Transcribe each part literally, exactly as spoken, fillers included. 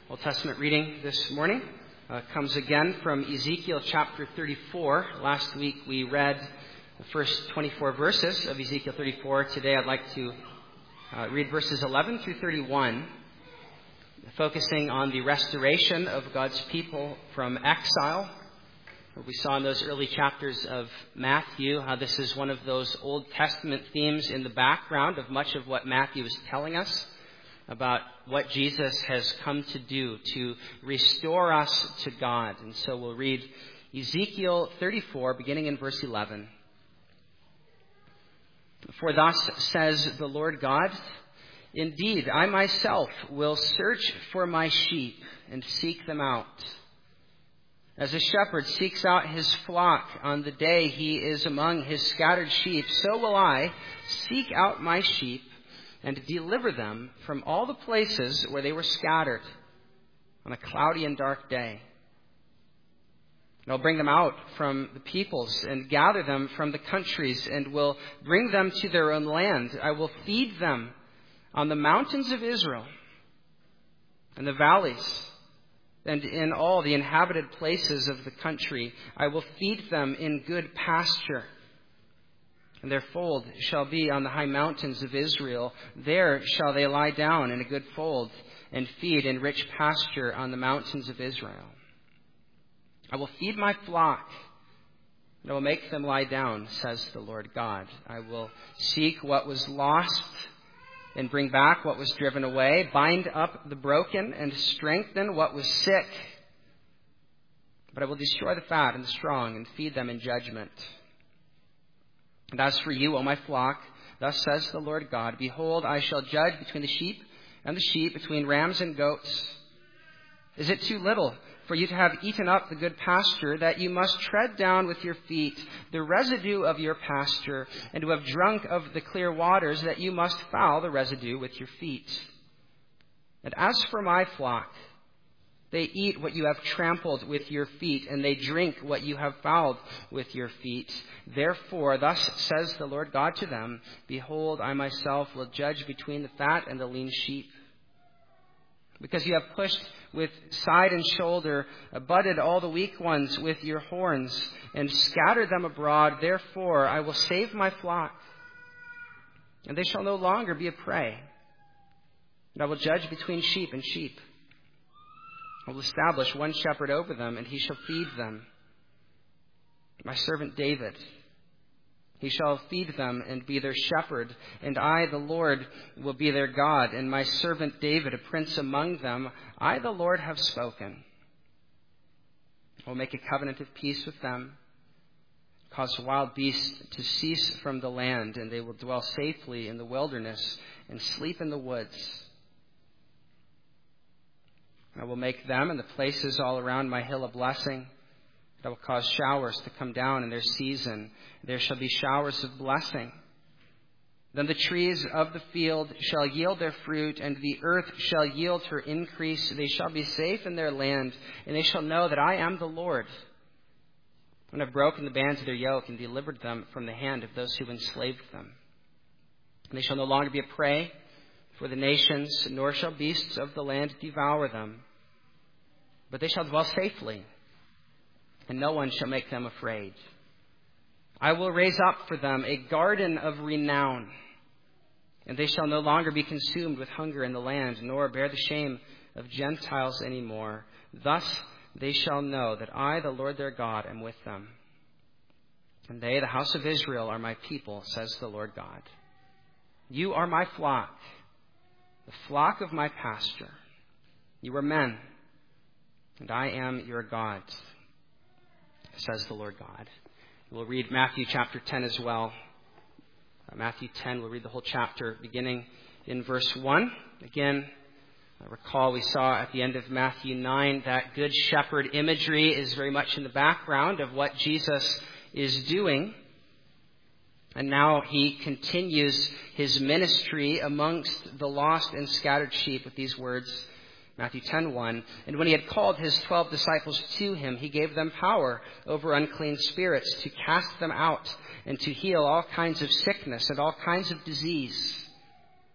Old Testament reading this morning uh, comes again from Ezekiel chapter thirty-four. Last week we read the first twenty-four verses of Ezekiel thirty-four. Today I'd like to uh, read verses eleven through thirty-one, focusing on the restoration of God's people from exile. We saw in those early chapters of Matthew how this is one of those Old Testament themes in the background of much of what Matthew is telling us about what Jesus has come to do to restore us to God. And so we'll read Ezekiel thirty-four, beginning in verse eleven. For thus says the Lord God, indeed, I myself will search for my sheep and seek them out. As a shepherd seeks out his flock on the day he is among his scattered sheep, so will I seek out my sheep and deliver them from all the places where they were scattered on a cloudy and dark day. And I'll bring them out from the peoples and gather them from the countries and will bring them to their own land. I will feed them on the mountains of Israel and the valleys and in all the inhabited places of the country. I will feed them in good pasture. And their fold shall be on the high mountains of Israel. There shall they lie down in a good fold and feed in rich pasture on the mountains of Israel. I will feed my flock, and I will make them lie down, says the Lord God. I will seek what was lost and bring back what was driven away, bind up the broken and strengthen what was sick. But I will destroy the fat and the strong and feed them in judgment. And as for you, O my flock, thus says the Lord God, behold, I shall judge between the sheep and the sheep, between rams and goats. Is it too little for you to have eaten up the good pasture, that you must tread down with your feet the residue of your pasture, and to have drunk of the clear waters, that you must foul the residue with your feet? And as for my flock, they eat what you have trampled with your feet, and they drink what you have fouled with your feet. Therefore, thus says the Lord God to them, behold, I myself will judge between the fat and the lean sheep. Because you have pushed with side and shoulder, butted all the weak ones with your horns, and scattered them abroad, therefore I will save my flock, and they shall no longer be a prey. And I will judge between sheep and sheep. I will establish one shepherd over them, and he shall feed them. My servant David, he shall feed them and be their shepherd, and I, the Lord, will be their God, and my servant David, a prince among them. I, the Lord, have spoken. I will make a covenant of peace with them, cause wild beasts to cease from the land, and they will dwell safely in the wilderness and sleep in the woods. I will make them and the places all around my hill a blessing. I will cause showers to come down in their season. There shall be showers of blessing. Then the trees of the field shall yield their fruit, and the earth shall yield her increase. They shall be safe in their land, and they shall know that I am the Lord, when I have broken the bands of their yoke and delivered them from the hand of those who enslaved them. And they shall no longer be a prey for the nations, nor shall beasts of the land devour them. But they shall dwell safely, and no one shall make them afraid. I will raise up for them a garden of renown, and they shall no longer be consumed with hunger in the land, nor bear the shame of Gentiles anymore. Thus they shall know that I, the Lord their God, am with them. And they, the house of Israel, are my people, says the Lord God. You are my flock, the flock of my pasture. You are men, and I am your God, says the Lord God. We'll read Matthew chapter ten as well. Uh, Matthew ten, we'll read the whole chapter beginning in verse one. Again, I recall we saw at the end of Matthew nine that good shepherd imagery is very much in the background of what Jesus is doing. And now he continues his ministry amongst the lost and scattered sheep with these words. Matthew ten one, and when he had called his twelve disciples to him, he gave them power over unclean spirits to cast them out and to heal all kinds of sickness and all kinds of disease.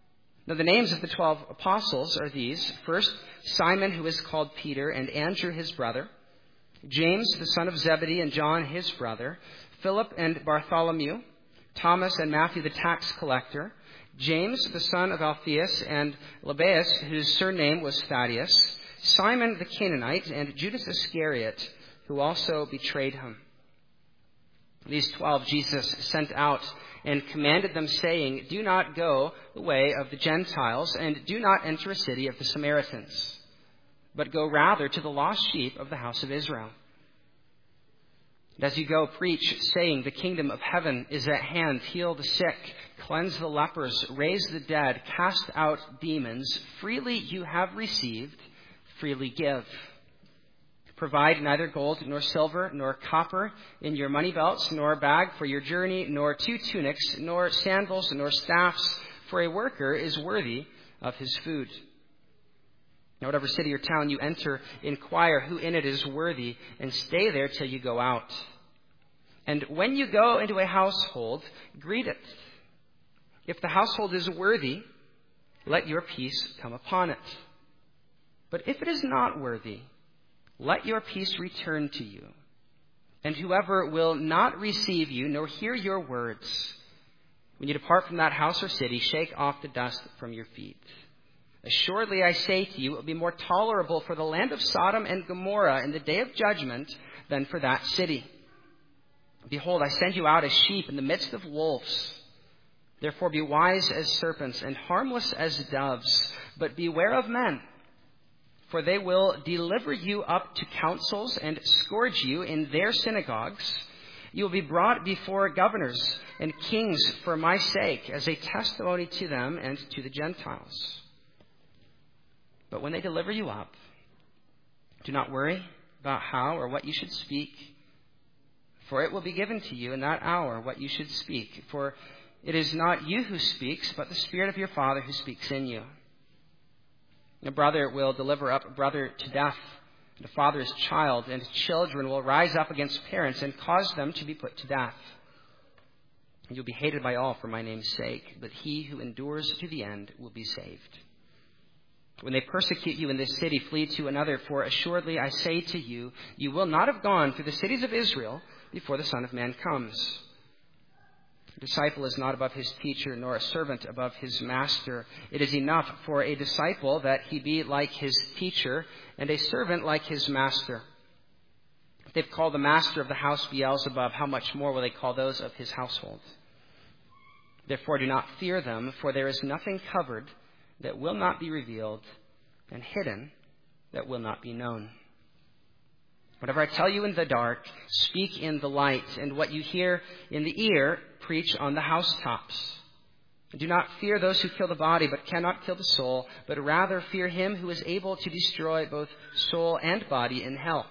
Now the names of the twelve apostles are these. First, Simon, who is called Peter, and Andrew his brother, James the son of Zebedee and John his brother, Philip and Bartholomew, Thomas and Matthew the tax collector, James the son of Alphaeus and Lebbaeus, whose surname was Thaddeus, Simon the Canaanite, and Judas Iscariot, who also betrayed him. These twelve Jesus sent out and commanded them, saying, "Do not go the way of the Gentiles, and do not enter a city of the Samaritans, but go rather to the lost sheep of the house of Israel. And as you go, preach, saying, the kingdom of heaven is at hand. Heal the sick, cleanse the lepers, raise the dead, cast out demons. Freely you have received, freely give. Provide neither gold nor silver nor copper in your money belts, nor bag for your journey, nor two tunics, nor sandals, nor staffs, for a worker is worthy of his food. Now, whatever city or town you enter, inquire who in it is worthy, and stay there till you go out. And when you go into a household, greet it. If the household is worthy, let your peace come upon it. But if it is not worthy, let your peace return to you. And whoever will not receive you, nor hear your words, when you depart from that house or city, shake off the dust from your feet. Assuredly, I say to you, it will be more tolerable for the land of Sodom and Gomorrah in the day of judgment than for that city. Behold, I send you out as sheep in the midst of wolves. Therefore be wise as serpents and harmless as doves. But beware of men, for they will deliver you up to councils and scourge you in their synagogues. You will be brought before governors and kings for my sake, as a testimony to them and to the Gentiles. But when they deliver you up, do not worry about how or what you should speak, for it will be given to you in that hour what you should speak. For it is not you who speaks, but the Spirit of your Father who speaks in you. A brother will deliver up a brother to death, and a father's child, and children will rise up against parents and cause them to be put to death. And you'll be hated by all for my name's sake, but he who endures to the end will be saved. When they persecute you in this city, flee to another, for assuredly I say to you, you will not have gone through the cities of Israel before the Son of Man comes. A disciple is not above his teacher, nor a servant above his master. It is enough for a disciple that he be like his teacher, and a servant like his master. If they've called the master of the house Beelzebub, how much more will they call those of his household? Therefore do not fear them, for there is nothing covered that will not be revealed, and hidden that will not be known. Whatever I tell you in the dark, speak in the light, and what you hear in the ear, preach on the housetops. Do not fear those who kill the body, but cannot kill the soul, but rather fear him who is able to destroy both soul and body in hell.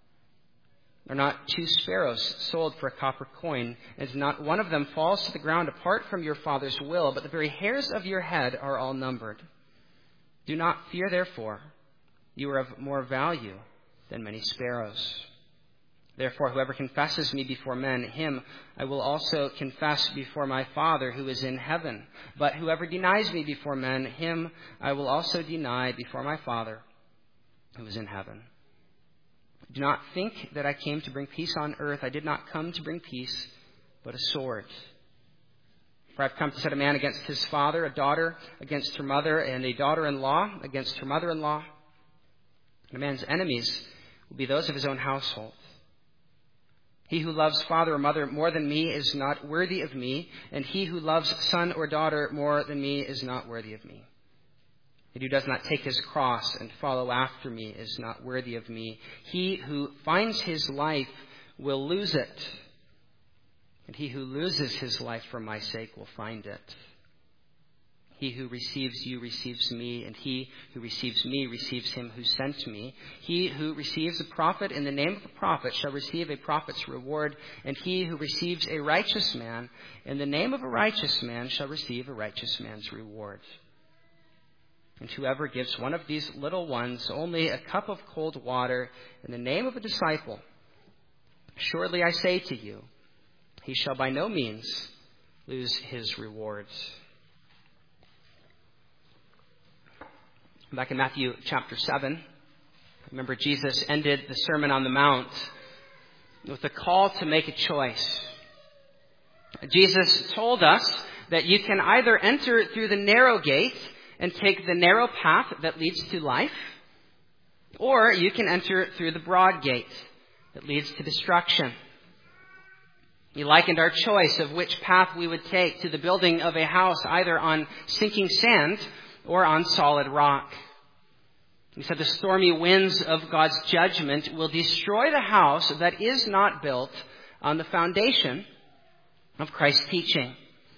Are not two sparrows sold for a copper coin, and not one of them falls to the ground apart from your Father's will, but the very hairs of your head are all numbered. Do not fear, therefore. You are of more value than many sparrows. Therefore, whoever confesses me before men, him I will also confess before my Father who is in heaven. But whoever denies me before men, him I will also deny before my Father who is in heaven. Do not think that I came to bring peace on earth. I did not come to bring peace, but a sword. For I have come to set a man against his father, a daughter against her mother, and a daughter-in-law against her mother-in-law. And a man's enemies will be those of his own household. He who loves father or mother more than me is not worthy of me, and he who loves son or daughter more than me is not worthy of me. And who does not take his cross and follow after me is not worthy of me. He who finds his life will lose it, and he who loses his life for my sake will find it. He who receives you receives me, and he who receives me receives him who sent me. He who receives a prophet in the name of a prophet shall receive a prophet's reward, and he who receives a righteous man in the name of a righteous man shall receive a righteous man's reward. And whoever gives one of these little ones only a cup of cold water in the name of a disciple, surely I say to you, he shall by no means lose his rewards. Back in Matthew chapter seven, remember Jesus ended the Sermon on the Mount with a call to make a choice. Jesus told us that you can either enter through the narrow gate and take the narrow path that leads to life, or you can enter through the broad gate that leads to destruction. He likened our choice of which path we would take to the building of a house either on sinking sand or on solid rock. He said the stormy winds of God's judgment will destroy the house that is not built on the foundation of Christ's teaching.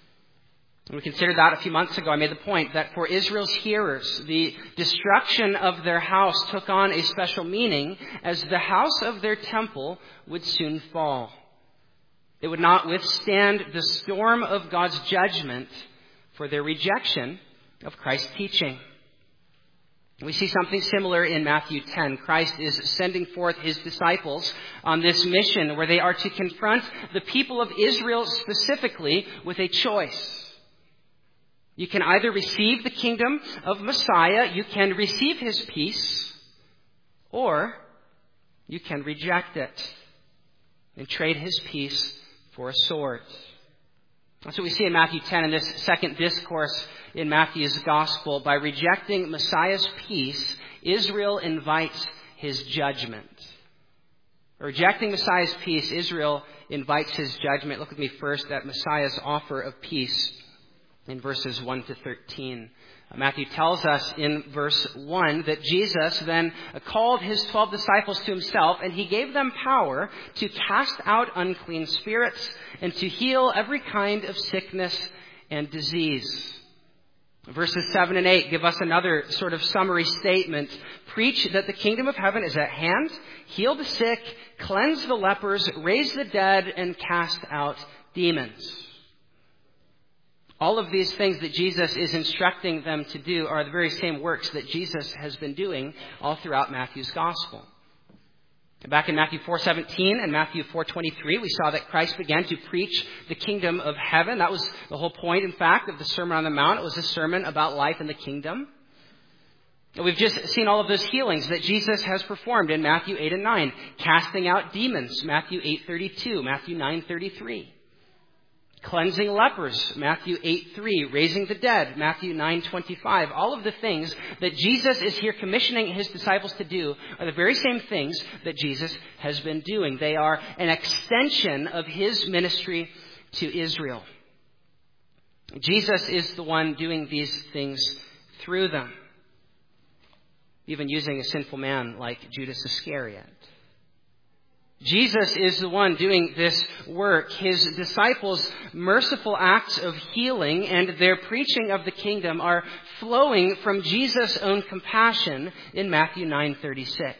We considered that a few months ago. I made the point that for Israel's hearers, the destruction of their house took on a special meaning as the house of their temple would soon fall. It would not withstand the storm of God's judgment for their rejection of Christ's teaching. We see something similar in Matthew ten. Christ is sending forth his disciples on this mission where they are to confront the people of Israel specifically with a choice. You can either receive the kingdom of Messiah, you can receive his peace, or you can reject it and trade his peace for a sword. That's what we see in Matthew ten in this second discourse in Matthew's gospel. By rejecting Messiah's peace, Israel invites his judgment. By rejecting Messiah's peace, Israel invites his judgment. Look with me first at Messiah's offer of peace in verses one to thirteen. Matthew tells us in verse one that Jesus then called his twelve disciples to himself, and he gave them power to cast out unclean spirits and to heal every kind of sickness and disease. Verses seven and eight give us another sort of summary statement. Preach that the kingdom of heaven is at hand, heal the sick, cleanse the lepers, raise the dead, and cast out demons. All of these things that Jesus is instructing them to do are the very same works that Jesus has been doing all throughout Matthew's gospel. Back in Matthew four seventeen and Matthew four twenty-three, we saw that Christ began to preach the kingdom of heaven. That was the whole point, in fact, of the Sermon on the Mount. It was a sermon about life in the kingdom. And we've just seen all of those healings that Jesus has performed in Matthew eight and nine. Casting out demons, Matthew eight thirty-two, Matthew nine thirty-three. Cleansing lepers, Matthew eight three. Raising the dead, Matthew nine twenty-five. All of the things that Jesus is here commissioning his disciples to do are the very same things that Jesus has been doing. They are an extension of his ministry to Israel. Jesus is the one doing these things through them, even using a sinful man like Judas Iscariot. Jesus is the one doing this work. His disciples' merciful acts of healing and their preaching of the kingdom are flowing from Jesus' own compassion in Matthew nine thirty-six.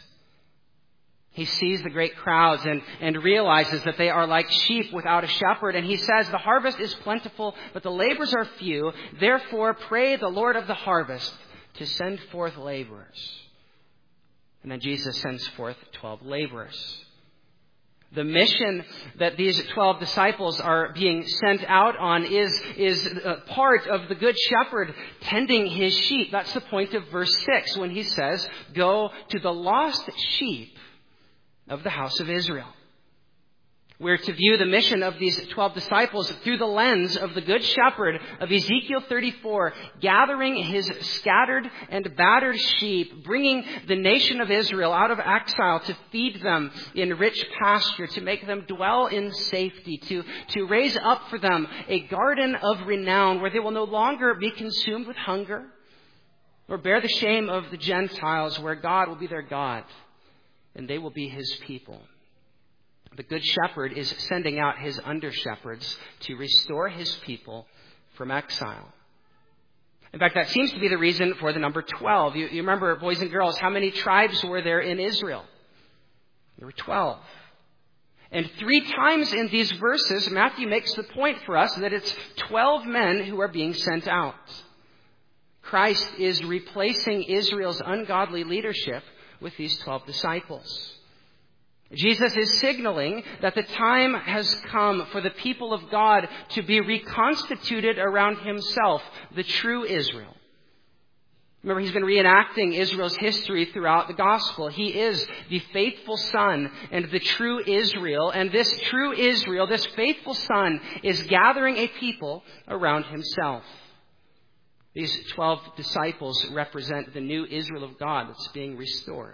He sees the great crowds and, and realizes that they are like sheep without a shepherd. And he says, the harvest is plentiful, but the laborers are few. Therefore, pray the Lord of the harvest to send forth laborers. And then Jesus sends forth twelve laborers. The mission that these twelve disciples are being sent out on is, is a part of the Good Shepherd tending his sheep. That's the point of verse six when he says, go to the lost sheep of the house of Israel. We're to view the mission of these twelve disciples through the lens of the Good Shepherd of Ezekiel thirty-four, gathering his scattered and battered sheep, bringing the nation of Israel out of exile to feed them in rich pasture, to make them dwell in safety, to, to raise up for them a garden of renown where they will no longer be consumed with hunger or bear the shame of the Gentiles, where God will be their God and they will be his people. The Good Shepherd is sending out his under-shepherds to restore his people from exile. In fact, that seems to be the reason for the number twelve. You, you remember, boys and girls, how many tribes were there in Israel? There were twelve. And three times in these verses, Matthew makes the point for us that it's twelve men who are being sent out. Christ is replacing Israel's ungodly leadership with these twelve disciples. Jesus is signaling that the time has come for the people of God to be reconstituted around himself, the true Israel. Remember, he's been reenacting Israel's history throughout the gospel. He is the faithful son and the true Israel. And this true Israel, this faithful son, is gathering a people around himself. These twelve disciples represent the new Israel of God that's being restored.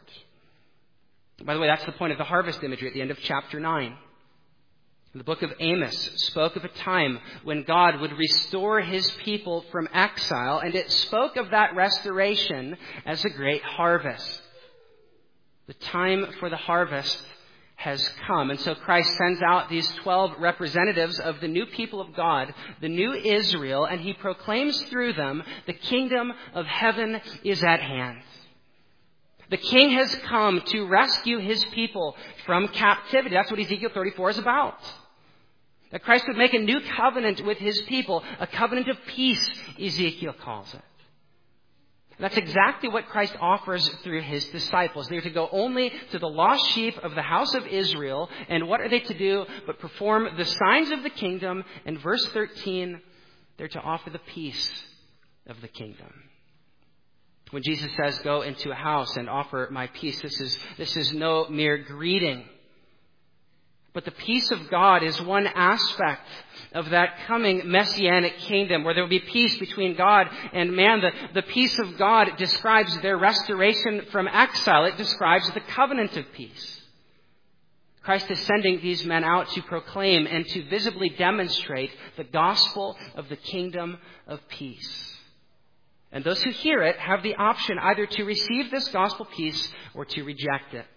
By the way, that's the point of the harvest imagery at the end of chapter nine. The book of Amos spoke of a time when God would restore his people from exile, and it spoke of that restoration as a great harvest. The time for the harvest has come. And so Christ sends out these twelve representatives of the new people of God, the new Israel, and he proclaims through them, the kingdom of heaven is at hand. The king has come to rescue his people from captivity. That's what Ezekiel thirty-four is about. That Christ would make a new covenant with his people, a covenant of peace, Ezekiel calls it. That's exactly what Christ offers through his disciples. They're to go only to the lost sheep of the house of Israel. And what are they to do but perform the signs of the kingdom? And verse thirteen, they're to offer the peace of the kingdom. When Jesus says, go into a house and offer my peace, this is, this is no mere greeting. But the peace of God is one aspect of that coming messianic kingdom where there will be peace between God and man. The, the peace of God describes their restoration from exile. It describes the covenant of peace. Christ is sending these men out to proclaim and to visibly demonstrate the gospel of the kingdom of peace. And those who hear it have the option either to receive this gospel peace or to reject it.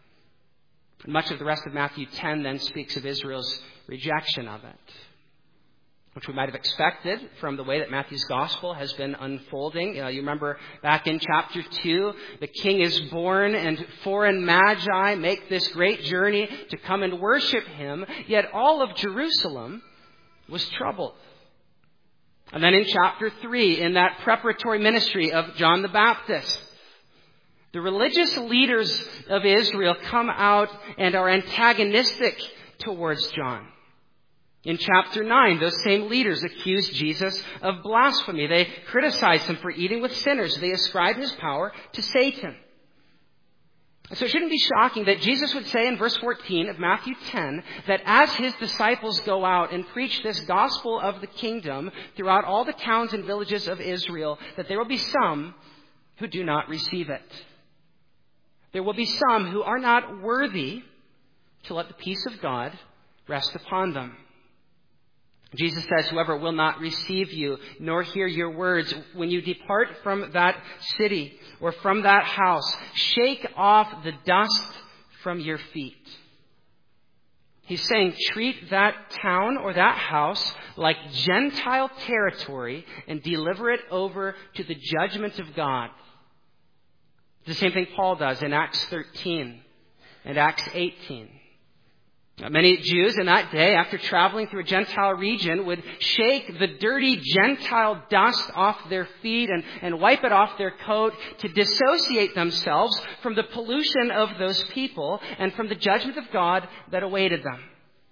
Much of the rest of Matthew ten then speaks of Israel's rejection of it, which we might have expected from the way that Matthew's gospel has been unfolding. Uh, you remember back in chapter two, the king is born and foreign magi make this great journey to come and worship him, yet all of Jerusalem was troubled. And then in chapter three, in that preparatory ministry of John the Baptist, the religious leaders of Israel come out and are antagonistic towards John. In chapter nine, those same leaders accuse Jesus of blasphemy. They criticize him for eating with sinners. They ascribe his power to Satan. So it shouldn't be shocking that Jesus would say in verse fourteen of Matthew ten that as his disciples go out and preach this gospel of the kingdom throughout all the towns and villages of Israel, that there will be some who do not receive it. There will be some who are not worthy to let the peace of God rest upon them. Jesus says, whoever will not receive you nor hear your words, when you depart from that city or from that house, shake off the dust from your feet. He's saying treat that town or that house like Gentile territory and deliver it over to the judgment of God. The same thing Paul does in Acts thirteen and Acts eighteen. Many Jews in that day, after traveling through a Gentile region, would shake the dirty Gentile dust off their feet and, and wipe it off their coat to dissociate themselves from the pollution of those people and from the judgment of God that awaited them.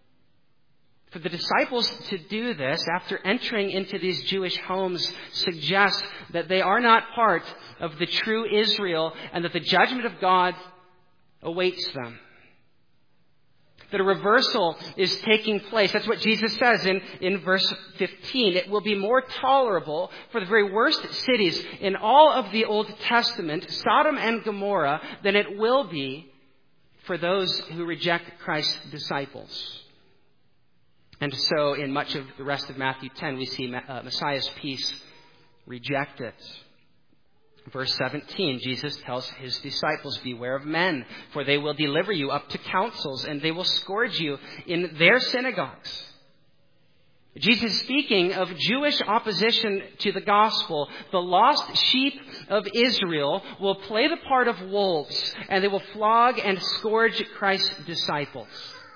For the disciples to do this after entering into these Jewish homes suggests that they are not part of the true Israel and that the judgment of God awaits them. That a reversal is taking place. That's what Jesus says in, in verse fifteen. It will be more tolerable for the very worst cities in all of the Old Testament, Sodom and Gomorrah, than it will be for those who reject Christ's disciples. And so in much of the rest of Matthew ten, we see uh, Messiah's peace rejected. Verse seventeen, Jesus tells his disciples, beware of men, for they will deliver you up to councils, and they will scourge you in their synagogues. Jesus is speaking of Jewish opposition to the gospel. The lost sheep of Israel will play the part of wolves, and they will flog and scourge Christ's disciples.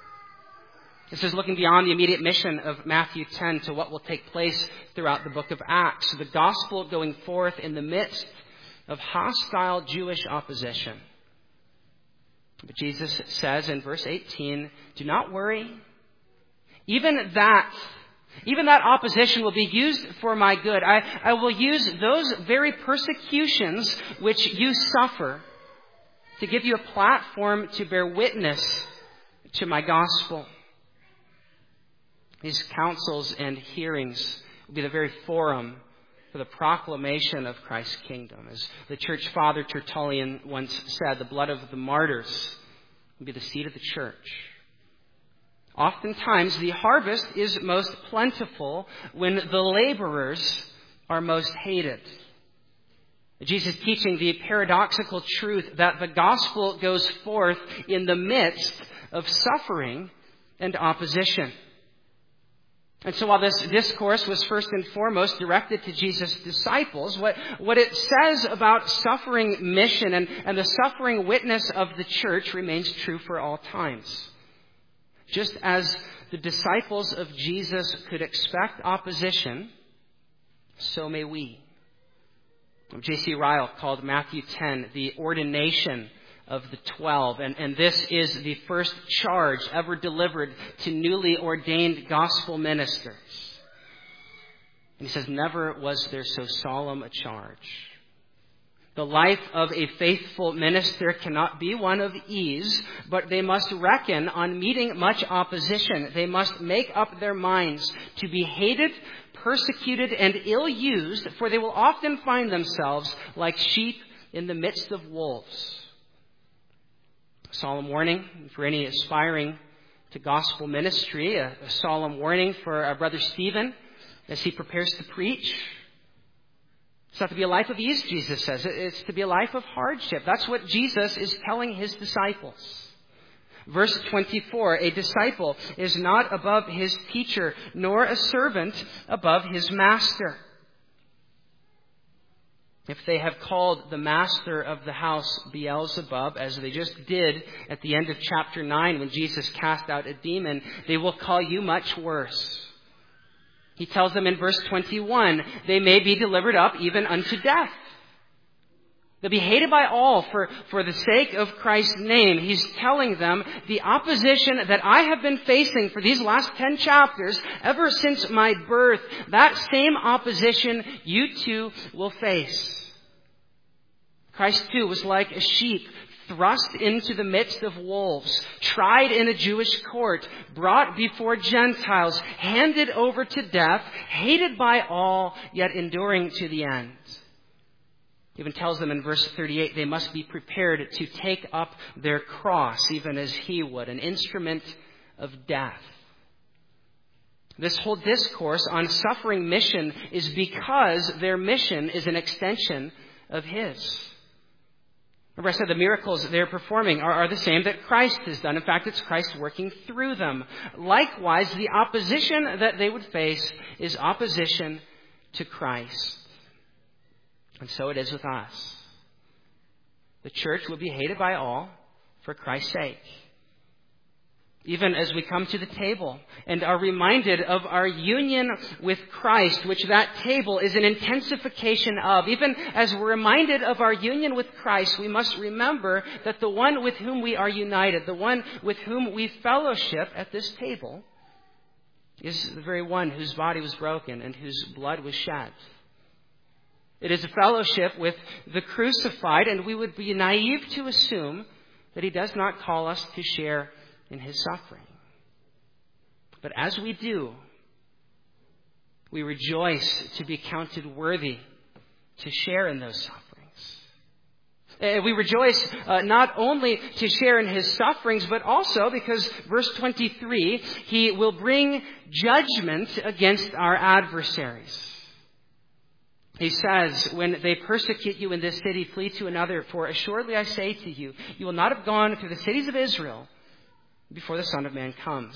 This is looking beyond the immediate mission of Matthew ten to what will take place throughout the book of Acts. The gospel going forth in the midst of hostile Jewish opposition. But Jesus says in verse eighteen, do not worry. Even that Even that opposition will be used for my good. I, I will use those very persecutions which you suffer to give you a platform to bear witness to my gospel. These councils and hearings will be the very forum for the proclamation of Christ's kingdom. As the church father Tertullian once said, the blood of the martyrs will be the seed of the church. Oftentimes, the harvest is most plentiful when the laborers are most hated. Jesus teaching the paradoxical truth that the gospel goes forth in the midst of suffering and opposition. And so while this discourse was first and foremost directed to Jesus' disciples, what, what it says about suffering mission and, and the suffering witness of the church remains true for all times. Just as the disciples of Jesus could expect opposition, so may we. J C Ryle called Matthew ten the ordination of the twelve, and, and this is the first charge ever delivered to newly ordained gospel ministers. And he says, never was there so solemn a charge. The life of a faithful minister cannot be one of ease, but they must reckon on meeting much opposition. They must make up their minds to be hated, persecuted, and ill-used, for they will often find themselves like sheep in the midst of wolves. A solemn warning for any aspiring to gospel ministry, a, a solemn warning for our brother Stephen as he prepares to preach. It's not to be a life of ease, Jesus says. It's to be a life of hardship. That's what Jesus is telling his disciples. Verse twenty-four, a disciple is not above his teacher, nor a servant above his master. If they have called the master of the house Beelzebub, as they just did at the end of chapter nine when Jesus cast out a demon, they will call you much worse. He tells them in verse twenty-one, they may be delivered up even unto death. They'll be hated by all for, for the sake of Christ's name. He's telling them the opposition that I have been facing for these last ten chapters, ever since my birth, that same opposition you too will face. Christ too was like a sheep thrust into the midst of wolves, tried in a Jewish court, brought before Gentiles, handed over to death, hated by all, yet enduring to the end. He even tells them in verse thirty-eight, they must be prepared to take up their cross, even as he would, an instrument of death. This whole discourse on suffering mission is because their mission is an extension of his. Remember I said the miracles they're performing are, are the same that Christ has done. In fact, it's Christ working through them. Likewise, the opposition that they would face is opposition to Christ. And so it is with us. The church will be hated by all for Christ's sake. Even as we come to the table and are reminded of our union with Christ, which that table is an intensification of. Even as we're reminded of our union with Christ, we must remember that the one with whom we are united, the one with whom we fellowship at this table, is the very one whose body was broken and whose blood was shed. It is a fellowship with the crucified, and we would be naive to assume that he does not call us to share in his suffering. But as we do, we rejoice to be counted worthy to share in those sufferings. We rejoice uh, not only to share in his sufferings, but also because, verse twenty-three, he will bring judgment against our adversaries. He says, when they persecute you in this city, flee to another. For assuredly I say to you, you will not have gone through the cities of Israel before the Son of Man comes.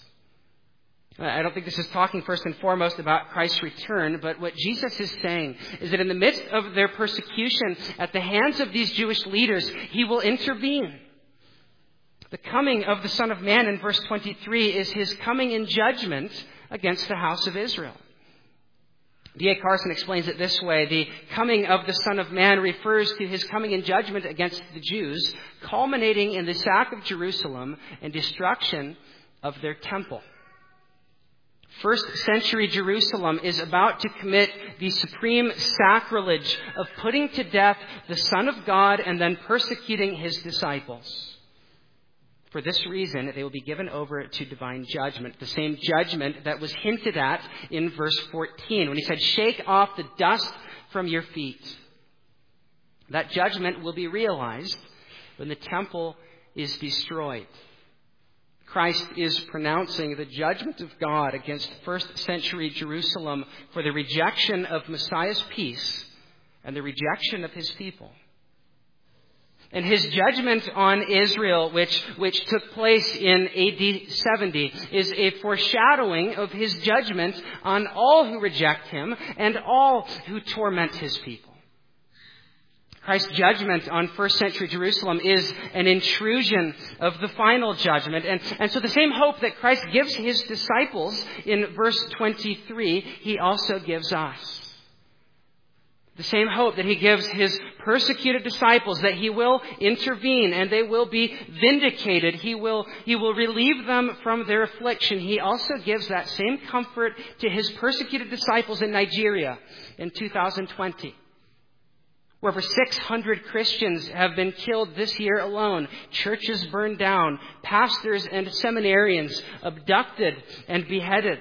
I don't think this is talking first and foremost about Christ's return, but what Jesus is saying is that in the midst of their persecution at the hands of these Jewish leaders, he will intervene. The coming of the Son of Man in verse twenty-three is his coming in judgment against the house of Israel. D A Carson explains it this way. The coming of the Son of Man refers to his coming in judgment against the Jews, culminating in the sack of Jerusalem and destruction of their temple. First century Jerusalem is about to commit the supreme sacrilege of putting to death the Son of God and then persecuting his disciples. For this reason, they will be given over to divine judgment, the same judgment that was hinted at in verse fourteen when he said, "Shake off the dust from your feet." That judgment will be realized when the temple is destroyed. Christ is pronouncing the judgment of God against first century Jerusalem for the rejection of Messiah's peace and the rejection of his people. And his judgment on Israel, which, which took place in A D seventy, is a foreshadowing of his judgment on all who reject him and all who torment his people. Christ's judgment on first century Jerusalem is an intrusion of the final judgment. And, and so the same hope that Christ gives his disciples in verse twenty-three, he also gives us. The same hope that he gives his persecuted disciples, that he will intervene and they will be vindicated. He will, he will relieve them from their affliction. He also gives that same comfort to his persecuted disciples in Nigeria in two thousand twenty. Where over six hundred Christians have been killed this year alone, churches burned down, pastors and seminarians abducted and beheaded.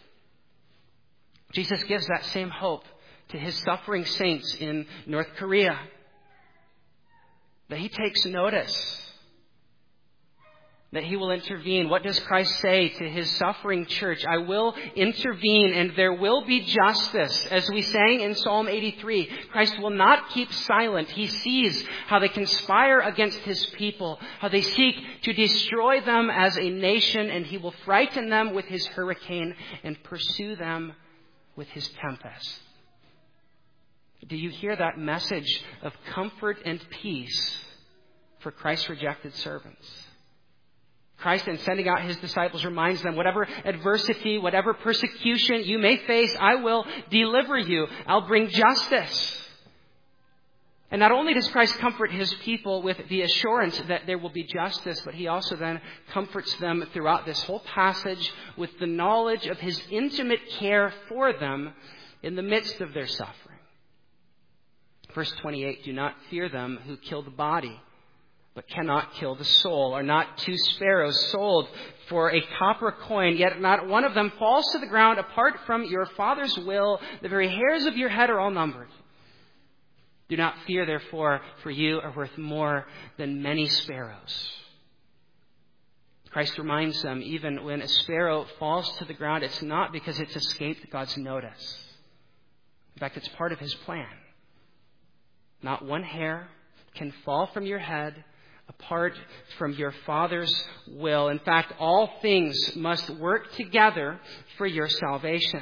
Jesus gives that same hope to his suffering saints in North Korea, that he takes notice, that he will intervene. What does Christ say to his suffering church? "I will intervene and there will be justice." As we sang in Psalm eighty-three, Christ will not keep silent. He sees how they conspire against his people, how they seek to destroy them as a nation, and he will frighten them with his hurricane and pursue them with his tempest. Do you hear that message of comfort and peace for Christ's rejected servants? Christ, in sending out his disciples, reminds them, whatever adversity, whatever persecution you may face, I will deliver you. I'll bring justice. And not only does Christ comfort his people with the assurance that there will be justice, but he also then comforts them throughout this whole passage with the knowledge of his intimate care for them in the midst of their suffering. Verse twenty-eight, "Do not fear them who kill the body, but cannot kill the soul. Are not two sparrows sold for a copper coin? Yet not one of them falls to the ground apart from your Father's will. The very hairs of your head are all numbered. Do not fear, therefore, for you are worth more than many sparrows." Christ reminds them, even when a sparrow falls to the ground, it's not because it's escaped God's notice. In fact, it's part of his plan. Not one hair can fall from your head apart from your Father's will. In fact, all things must work together for your salvation.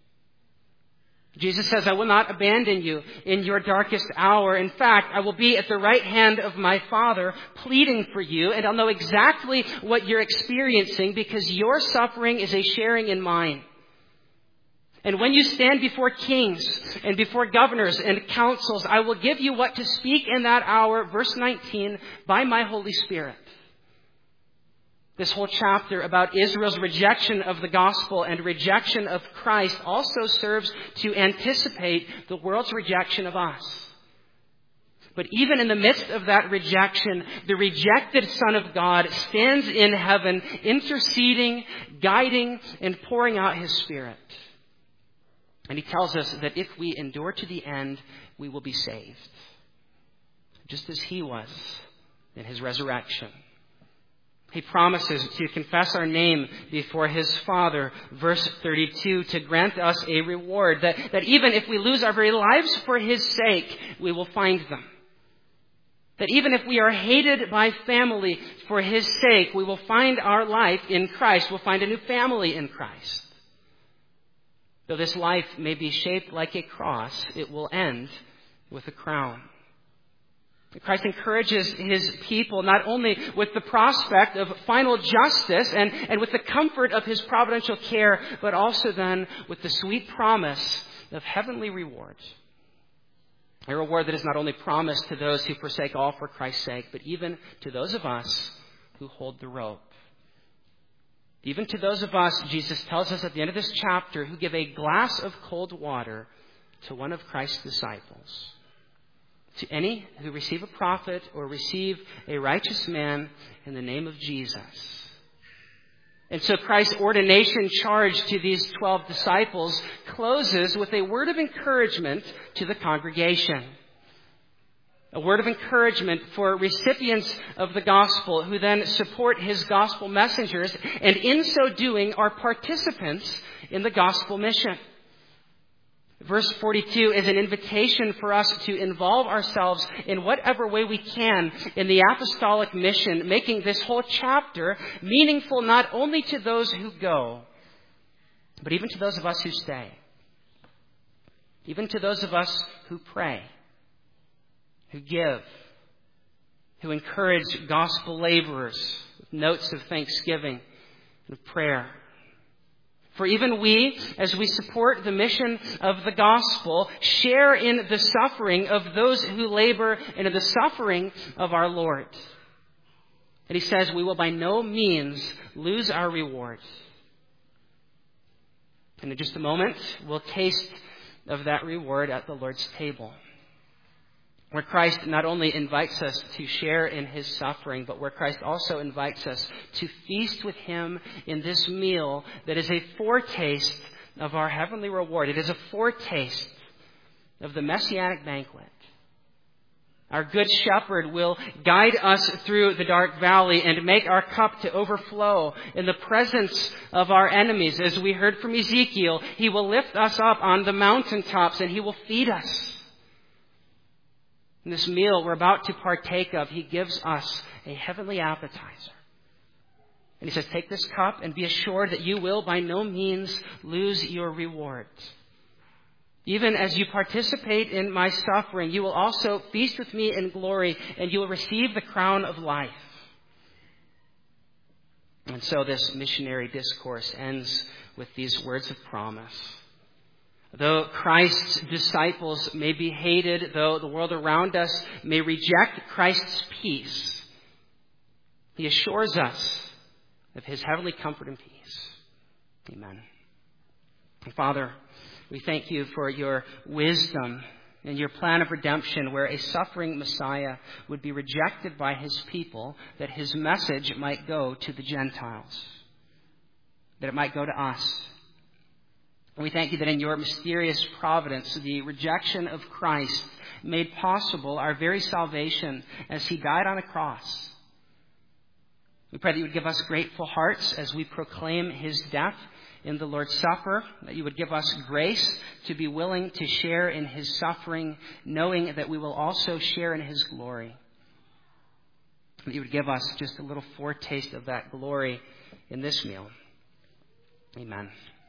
Jesus says, "I will not abandon you in your darkest hour. In fact, I will be at the right hand of my Father pleading for you, and I'll know exactly what you're experiencing because your suffering is a sharing in mine. And when you stand before kings and before governors and councils, I will give you what to speak in that hour," verse nineteen, "by my Holy Spirit." This whole chapter about Israel's rejection of the gospel and rejection of Christ also serves to anticipate the world's rejection of us. But even in the midst of that rejection, the rejected Son of God stands in heaven, interceding, guiding, and pouring out his Spirit. And he tells us that if we endure to the end, we will be saved. Just as he was in his resurrection. He promises to confess our name before his Father, verse thirty-two, to grant us a reward. That, that even if we lose our very lives for his sake, we will find them. That even if we are hated by family for his sake, we will find our life in Christ. We'll find a new family in Christ. Though this life may be shaped like a cross, it will end with a crown. Christ encourages his people not only with the prospect of final justice and, and with the comfort of his providential care, but also then with the sweet promise of heavenly rewards. A reward that is not only promised to those who forsake all for Christ's sake, but even to those of us who hold the rope. Even to those of us, Jesus tells us at the end of this chapter, who give a glass of cold water to one of Christ's disciples. To any who receive a prophet or receive a righteous man in the name of Jesus. And so Christ's ordination charge to these twelve disciples closes with a word of encouragement to the congregation. A word of encouragement for recipients of the gospel who then support his gospel messengers and in so doing are participants in the gospel mission. Verse forty-two is an invitation for us to involve ourselves in whatever way we can in the apostolic mission, making this whole chapter meaningful not only to those who go, but even to those of us who stay. Even to those of us who pray, who give, who encourage gospel laborers with notes of thanksgiving and of prayer. For even we, as we support the mission of the gospel, share in the suffering of those who labor and in the suffering of our Lord. And he says we will by no means lose our reward. And in just a moment, we'll taste of that reward at the Lord's table, where Christ not only invites us to share in his suffering, but where Christ also invites us to feast with him in this meal that is a foretaste of our heavenly reward. It is a foretaste of the messianic banquet. Our good shepherd will guide us through the dark valley and make our cup to overflow in the presence of our enemies. As we heard from Ezekiel, he will lift us up on the mountaintops and he will feed us. In this meal we're about to partake of, he gives us a heavenly appetizer. And he says, take this cup and be assured that you will by no means lose your reward. Even as you participate in my suffering, you will also feast with me in glory and you will receive the crown of life. And so this missionary discourse ends with these words of promise. Though Christ's disciples may be hated, though the world around us may reject Christ's peace, he assures us of his heavenly comfort and peace. Amen. Father, we thank you for your wisdom and your plan of redemption where a suffering Messiah would be rejected by his people, that his message might go to the Gentiles, that it might go to us. And we thank you that in your mysterious providence, the rejection of Christ made possible our very salvation as he died on a cross. We pray that you would give us grateful hearts as we proclaim his death in the Lord's Supper, that you would give us grace to be willing to share in his suffering, knowing that we will also share in his glory. That you would give us just a little foretaste of that glory in this meal. Amen.